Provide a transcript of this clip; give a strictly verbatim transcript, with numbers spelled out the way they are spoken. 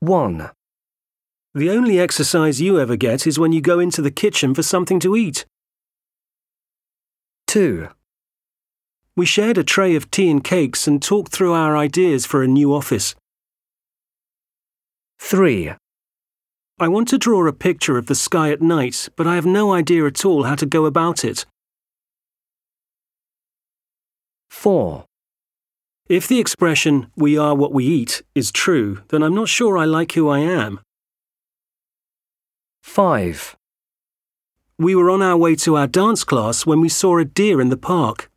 one. The only exercise you ever get is when you go into the kitchen for something to eat. two. We shared a tray of tea and cakes and talked through our ideas for a new office. three. I want to draw a picture of the sky at night, but I have no idea at all how to go about it. four. If the expression, "we are what we eat," is true, then I'm not sure I like who I am. five. We were on our way to our dance class when we saw a deer in the park.